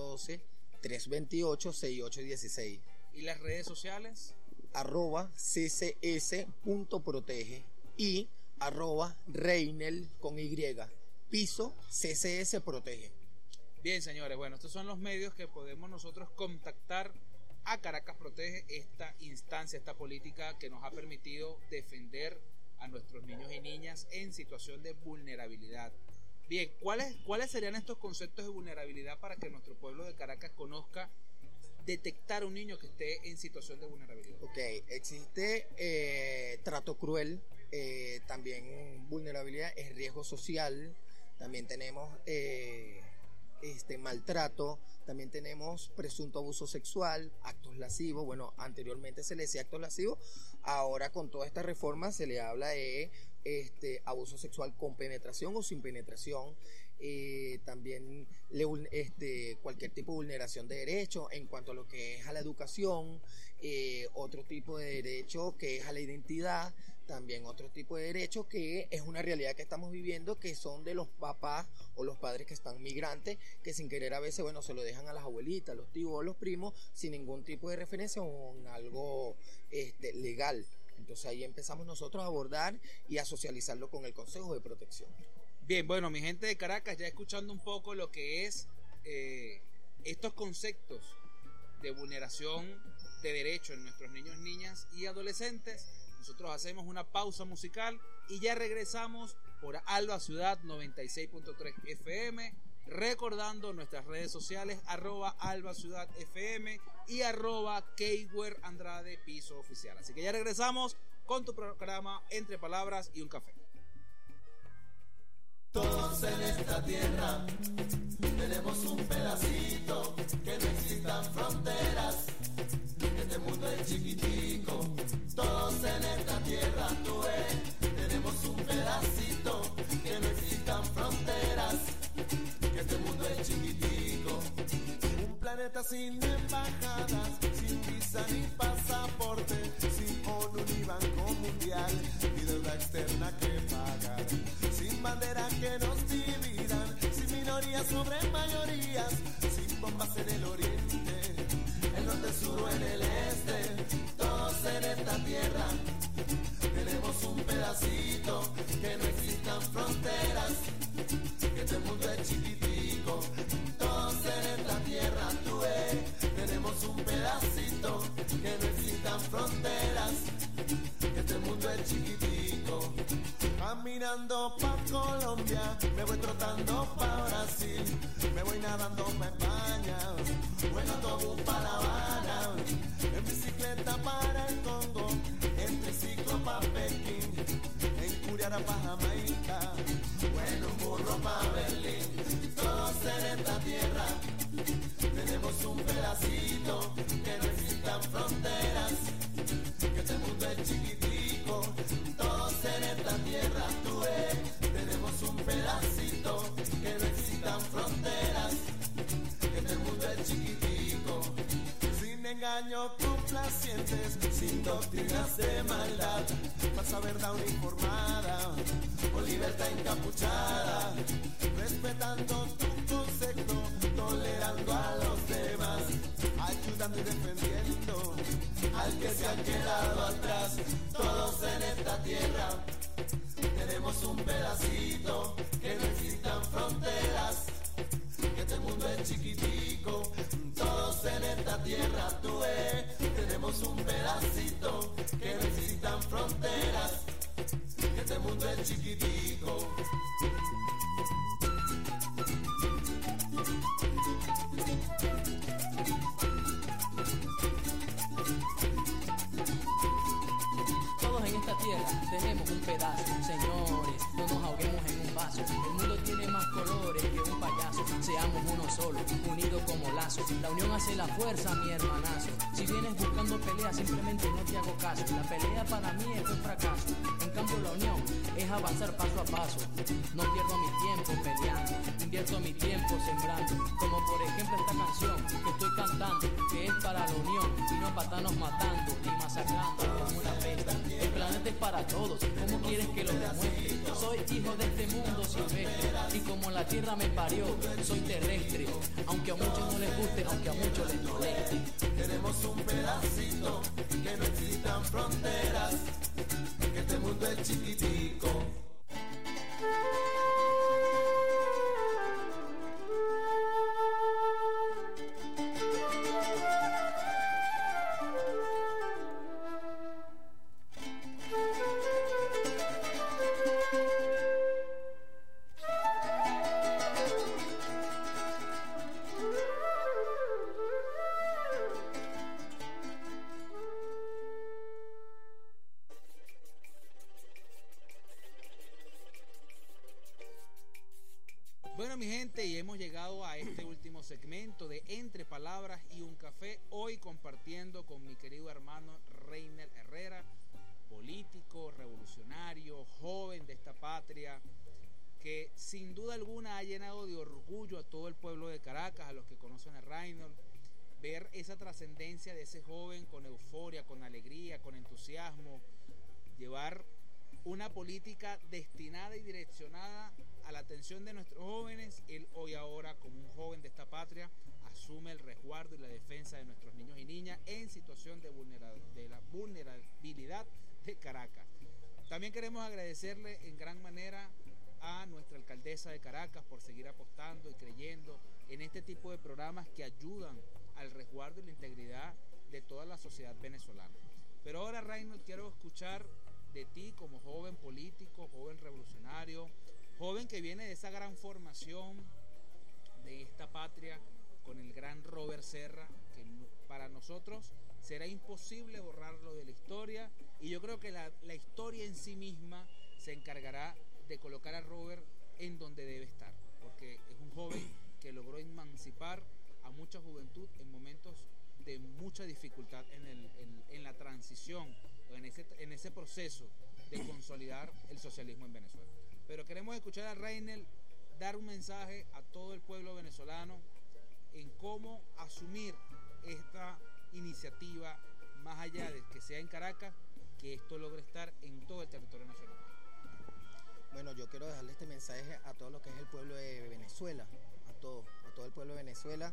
0412-328-6816. ¿Y las redes sociales? @ccs.protege y @Reiner con Y, piso CCS Protege. Bien, señores, bueno, estos son los medios que podemos nosotros contactar a Caracas Protege, esta instancia, esta política que nos ha permitido defender a nuestros niños y niñas en situación de vulnerabilidad. Bien, ¿cuáles serían estos conceptos de vulnerabilidad para que nuestro pueblo de Caracas conozca detectar a un niño que esté en situación de vulnerabilidad? Ok, existe trato cruel, también vulnerabilidad es riesgo social, también tenemos maltrato, también tenemos presunto abuso sexual, actos lascivos. Bueno, anteriormente se le decía actos lascivos, ahora con toda esta reforma se le habla de abuso sexual con penetración o sin penetración. También cualquier tipo de vulneración de derechos en cuanto a lo que es a la educación, otro tipo de derecho que es a la identidad, también otro tipo de derecho que es una realidad que estamos viviendo, que son de los papás o los padres que están migrantes, que sin querer a veces, bueno, se lo dejan a las abuelitas, los tíos o los primos, sin ningún tipo de referencia o en algo legal. Entonces ahí empezamos nosotros a abordar y a socializarlo con el Consejo de Protección. Bien, bueno, mi gente de Caracas, ya escuchando un poco lo que es estos conceptos de vulneración de derechos en nuestros niños, niñas y adolescentes, nosotros hacemos una pausa musical y ya regresamos por Alba Ciudad 96.3 FM, recordando nuestras redes sociales @Alba Ciudad FM y @Keiwer Andrade Piso Oficial. Así que ya regresamos con tu programa Entre Palabras y un Café. Todos en esta tierra tenemos un pedacito, que no existan fronteras, este mundo es chiquitico. Todos en esta tierra, tú ves, tenemos un pedacito, que no existan fronteras, que este mundo es chiquitico. Un planeta sin embajadas, sin visa ni pasaporte, sin ONU ni Banco Mundial, ni deuda externa que pagar, sin bandera que nos dividan, sin minorías sobre mayorías, sin bombas en el oriente, el norte, el sur o en el este. Todos en esta tierra tenemos un pedacito, que no existan fronteras, que este mundo es chiquitico. Todos en esta tierra, tú ves, tenemos un pedacito, que no existan fronteras, que este mundo es chiquitico. Caminando pa' Colombia, me voy trotando pa' Brasil, me voy nadando pa' España, o en autobús pa' La Habana, en bicicleta para el Congo, en triciclo pa' Pekín, en Curiara pa' Jamaica, o en un burro pa' Berlín. Todos en esta tierra tenemos un pedacito, que no existan fronteras, que este mundo es chiquitico. Todos en esta tierra, tú ves, tenemos un pedacito, que no existan fronteras, que este mundo es chiquitico. Sin engaños complacientes, sin doctrinas de maldad, falsa verdad uniformada, o libertad encapuchada, respetando tu concepto, tolerando a los demás, ayudando y defendiendo al que se ha quedado atrás. Todos en esta tierra tenemos un pedacito, que no existan fronteras, que este mundo es chiquitito. mundo es chiquitico. Todos en esta tierra tenemos un pedazo, señores, no nos ahoguemos en un vaso. El mundo tiene más colores que un payaso. Seamos uno solo, unidos como lazo. La unión hace la fuerza, mi hermanazo. Si vienes buscando pelea, simplemente no te hago caso. La pelea para mí es un fracaso. En cambio la unión es avanzar paso a paso. No pierdo mi tiempo peleando, invierto mi tiempo sembrando. Como por ejemplo esta canción que estoy cantando, que es para la unión y no para estarnos matando y masacrando como una pesta. El planeta es para todos, ¿cómo quieres que lo demuestre? Soy hijo de este mundo silvestre y como la tierra me parió, soy terrestre. Aunque a muchos no les guste, aunque a muchos les moleste. Queremos un pedacito, que no existan fronteras, que este mundo es chiquitico. Bueno, mi gente, y hemos llegado a este último segmento de Entre Palabras y un Café, hoy compartiendo con mi querido hermano Reiner Herrera, político, revolucionario, joven de esta patria, que sin duda alguna ha llenado de orgullo a todo el pueblo de Caracas, a los que conocen a Reiner, ver esa trascendencia de ese joven con euforia, con alegría, con entusiasmo, llevar una política destinada y direccionada a la atención de nuestros jóvenes. Él hoy ahora, como un joven de esta patria, asume el resguardo y la defensa de nuestros niños y niñas en situación de la vulnerabilidad de Caracas. También queremos agradecerle en gran manera a nuestra alcaldesa de Caracas por seguir apostando y creyendo en este tipo de programas que ayudan al resguardo y la integridad de toda la sociedad venezolana. Pero ahora, Reiner, quiero escuchar de ti como joven político, joven revolucionario, joven que viene de esa gran formación de esta patria con el gran Robert Serra, que para nosotros será imposible borrarlo de la historia, y yo creo que la historia en sí misma se encargará de colocar a Robert en donde debe estar, porque es un joven que logró emancipar a mucha juventud en momentos de mucha dificultad en la transición, en ese proceso de consolidar el socialismo en Venezuela. Pero queremos escuchar a Reiner dar un mensaje a todo el pueblo venezolano en cómo asumir esta iniciativa, más allá de que sea en Caracas, que esto logre estar en todo el territorio nacional. Bueno, yo quiero dejarle este mensaje a todo lo que es el pueblo de Venezuela, a todo el pueblo de Venezuela,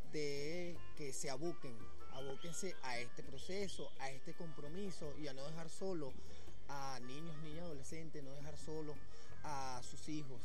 de que se abóquense a este proceso, a este compromiso, y a no dejar solo a niños, niñas, adolescentes, no dejar solo a sus hijos,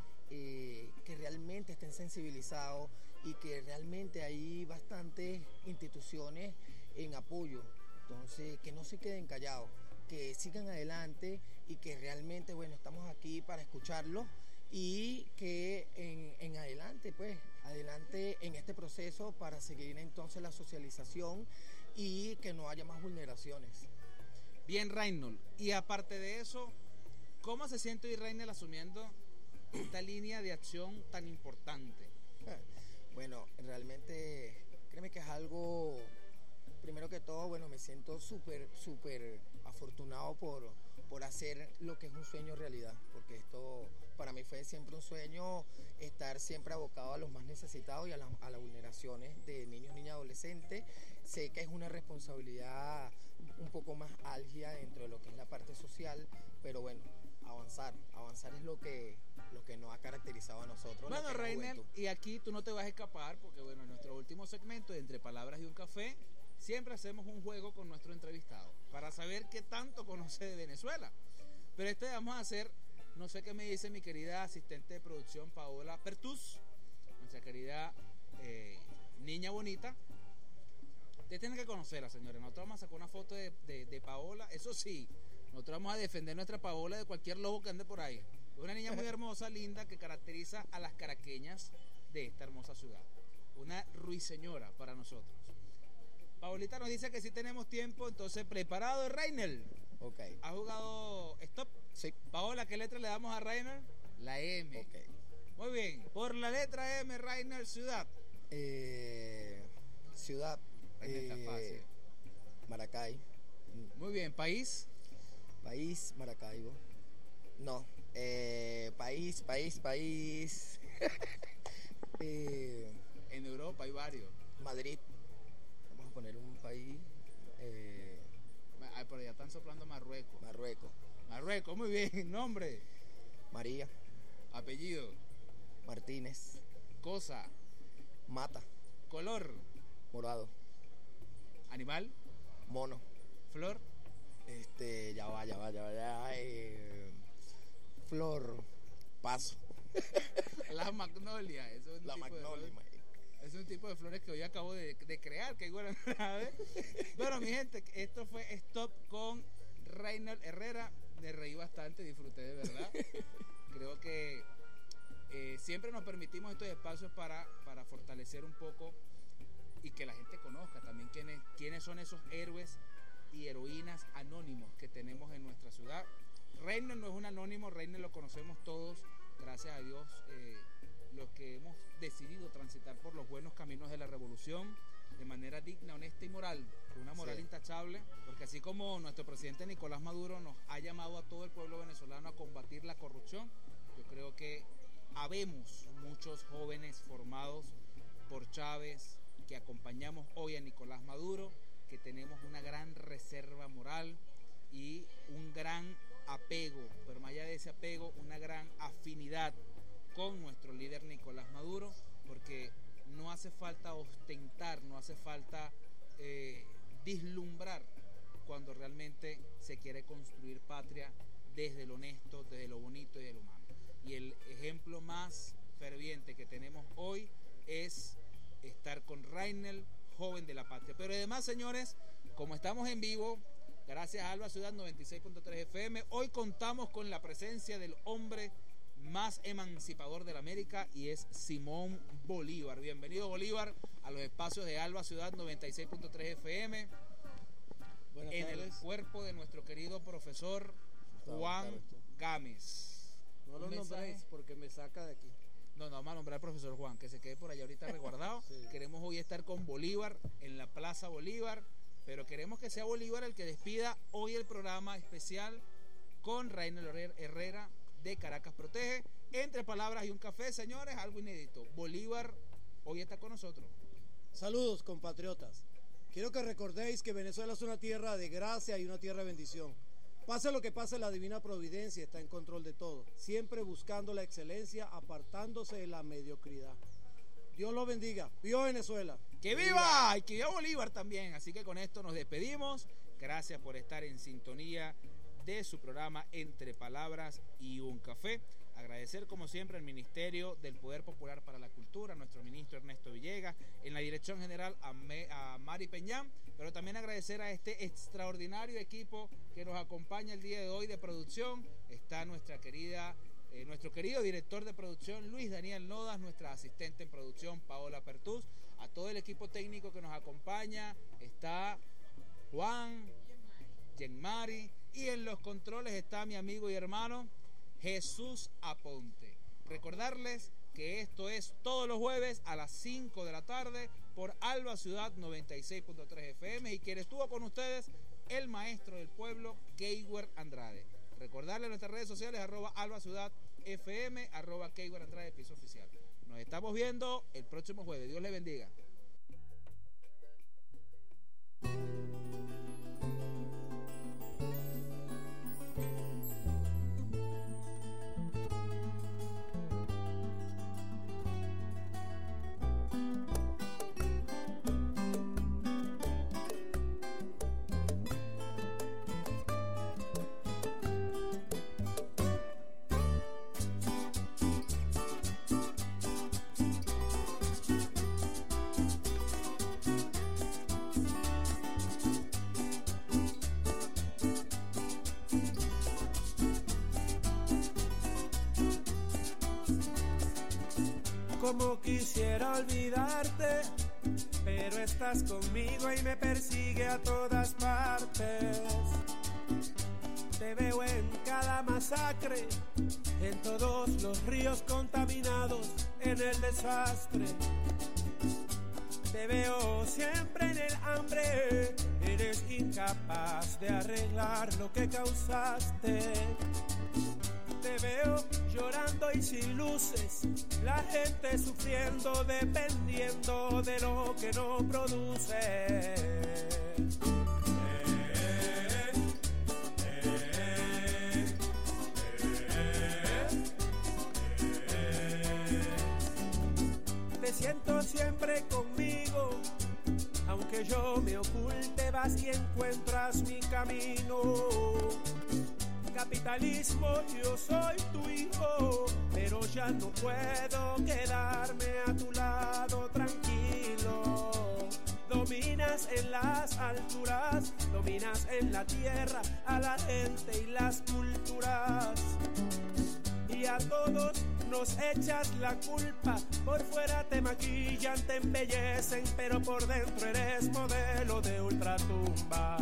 que realmente estén sensibilizados y que realmente hay bastantes instituciones en apoyo. Entonces, que no se queden callados, que sigan adelante y que realmente, bueno, estamos aquí para escucharlos y que en adelante, pues, adelante en este proceso para seguir entonces la socialización y que no haya más vulneraciones. Bien, Reiner, y aparte de eso, ¿cómo se siente hoy Reiner asumiendo esta línea de acción tan importante? Bueno, realmente, créeme que es algo, primero que todo, bueno, me siento súper afortunado por hacer lo que es un sueño realidad, porque esto para mí fue siempre un sueño, estar siempre abocado a los más necesitados y a las vulneraciones de niños, niñas, adolescentes. Sé que es una responsabilidad un poco más álgida dentro de lo que es la parte social, pero bueno, avanzar es lo que nos ha caracterizado a nosotros. Bueno, Reiner, y aquí tú no te vas a escapar, porque bueno, en nuestro último segmento de Entre Palabras y un Café, siempre hacemos un juego con nuestro entrevistado, para saber qué tanto conoce de Venezuela. Pero vamos a hacer, no sé qué me dice mi querida asistente de producción Paola Pertus, nuestra querida niña bonita. Ustedes tienen que conocerla, señores. Nosotros vamos a sacar una foto de Paola. Eso sí, Nosotros vamos a defender nuestra Paola de cualquier lobo que ande por ahí. Es una niña muy hermosa, linda, que caracteriza a las caraqueñas de esta hermosa ciudad. Una ruiseñora para nosotros. Paolita nos dice que sí tenemos tiempo, entonces preparado, Reiner. Ok. ¿Ha jugado stop? Sí. Paola, ¿qué letra le damos a Reiner? La M. Ok. Muy bien. Por la letra M, Reiner, ciudad. Ciudad. Está fácil. Maracay. Muy bien. País. País, Maracaibo. No. País. En Europa hay varios. Madrid. Vamos a poner un país. Por allá están soplando Marruecos. Marruecos, muy bien. Nombre. María. Apellido. Martínez. Cosa. Mata. Color. Morado. Animal. Mono. Flor. Ya va. Flor. Paso. La magnolia. Eso es la magnolia. Es un tipo de flores que hoy acabo de crear, que igual Bueno, mi gente, esto fue Stop con Reiner Herrera. Me reí bastante, disfruté de verdad. Creo que siempre nos permitimos estos espacios para fortalecer un poco y que la gente conozca también quiénes son esos héroes y heroínas anónimos que tenemos en nuestra ciudad. Reiner no es un anónimo, Reiner lo conocemos todos, gracias a Dios, los que hemos decidido transitar por los buenos caminos de la revolución de manera digna, honesta y moral, una moral intachable, porque así como nuestro presidente Nicolás Maduro nos ha llamado a todo el pueblo venezolano a combatir la corrupción, yo creo que habemos muchos jóvenes formados por Chávez que acompañamos hoy a Nicolás Maduro, que tenemos una gran reserva moral y un gran apego, pero más allá de ese apego, una gran afinidad con nuestro líder Nicolás Maduro, porque no hace falta ostentar, no hace falta vislumbrar cuando realmente se quiere construir patria desde lo honesto, desde lo bonito y de lo humano. Y el ejemplo más ferviente que tenemos hoy es estar con Reiner, joven de la patria. Pero además, señores, como estamos en vivo, gracias a Alba Ciudad 96.3 FM, hoy contamos con la presencia del hombre más emancipador de la América, y es Simón Bolívar. Bienvenido, Bolívar, a los espacios de Alba Ciudad 96.3 FM. Buenas en tardes. El cuerpo de nuestro querido profesor Juan Gámez. No lo nombréis porque me saca de aquí. No, vamos a nombrar al profesor Juan, que se quede por allá ahorita resguardado. Sí. Queremos hoy estar con Bolívar en la Plaza Bolívar, pero queremos que sea Bolívar el que despida hoy el programa especial con Reiner Herrera de Caracas Protege. Entre palabras y un café, señores, algo inédito. Bolívar hoy está con nosotros. Saludos, compatriotas. Quiero que recordéis que Venezuela es una tierra de gracia y una tierra de bendición. Pase lo que pase, la divina providencia está en control de todo, siempre buscando la excelencia, apartándose de la mediocridad. Dios lo bendiga. ¡Viva Venezuela! ¡Que viva! Y que viva Bolívar también. Así que con esto nos despedimos. Gracias por estar en sintonía de su programa Entre Palabras y un Café. Agradecer como siempre al Ministerio del Poder Popular para la Cultura, a nuestro ministro Ernesto Villegas, en la dirección general a Mari Peñán, pero también agradecer a este extraordinario equipo que nos acompaña el día de hoy de producción. Está nuestro querido director de producción Luis Daniel Nodas, nuestra asistente en producción Paola Pertús, a todo el equipo técnico que nos acompaña, está Juan, Yenmari, y en los controles está mi amigo y hermano Jesús Aponte. Recordarles que esto es todos los jueves a las 5 de la tarde por Alba Ciudad 96.3 FM, y quien estuvo con ustedes, el maestro del pueblo, Keiwer Andrade. Recordarles nuestras redes sociales, @Alba Ciudad FM, @Keiwer Andrade, piso oficial. Nos estamos viendo el próximo jueves. Dios les bendiga. como quisiera olvidarte, pero estás conmigo y me persigue a todas partes. Te veo en cada masacre, en todos los ríos contaminados, en el desastre. Te veo siempre en el hambre, eres incapaz de arreglar lo que causaste. Te veo llorando y sin luces, la gente sufriendo dependiendo de lo que no produce. Te siento siempre conmigo, aunque yo me oculte, vas y encuentras mi camino. Capitalismo, yo soy tu hijo, pero ya no puedo quedarme a tu lado tranquilo. Dominas en las alturas, dominas en la tierra, a la gente y las culturas. Y a todos nos echas la culpa, por fuera te maquillan, te embellecen, pero por dentro eres modelo de ultratumba.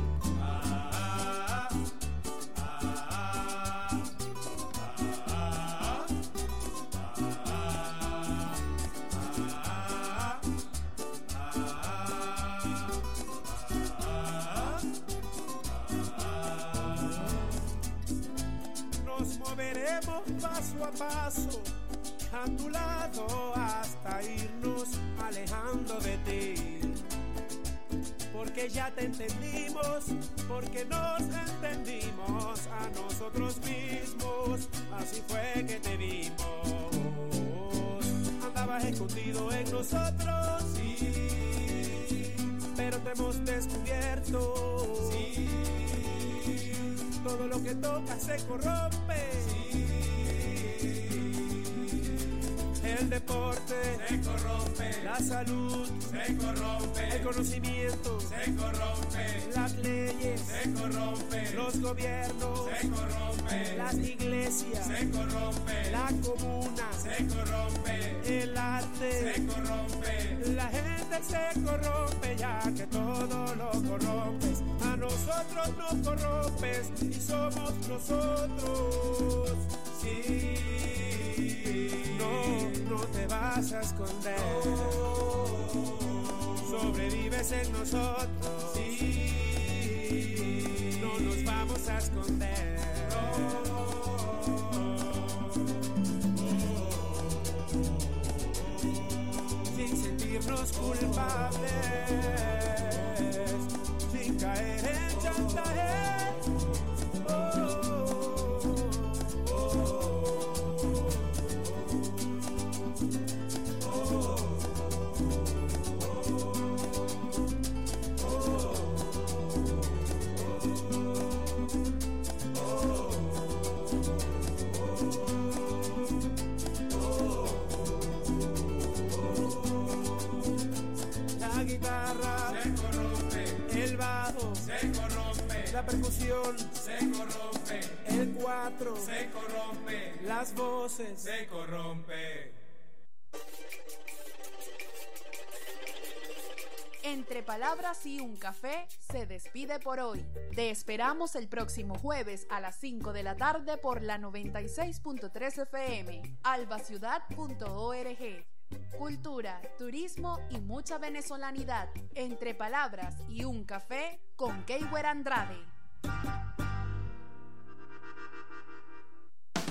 Veremos paso a paso a tu lado hasta irnos alejando de ti. Porque ya te entendimos, porque nos entendimos a nosotros mismos. Así fue que te vimos. Andabas escondido en nosotros, sí, pero te hemos descubierto. Sí. Todo lo que toca se corrompe. Sí. El deporte se corrompe. La salud se corrompe. El conocimiento se corrompe. Las leyes se corrompen. Los gobiernos se corrompen. Las iglesias se corrompen. La comuna se corrompe. El arte se corrompe. La gente se corrompe, ya que todo lo corrompes. A nosotros nos corrompes y somos nosotros. Sí, no te vas a esconder. Sobrevives en nosotros. Sí, no nos vamos a esconder. Sin sentirnos culpables, sin caer en chantaje. La guitarra se corrompe, el bajo se corrompe, la percusión se corrompe, el cuatro se corrompe, las voces se corrompe. Entre Palabras y un Café se despide por hoy. Te esperamos el próximo jueves a las 5 de la tarde por la 96.3 FM, albaciudad.org. Cultura, turismo y mucha venezolanidad. Entre Palabras y un Café con Keiwer Andrade.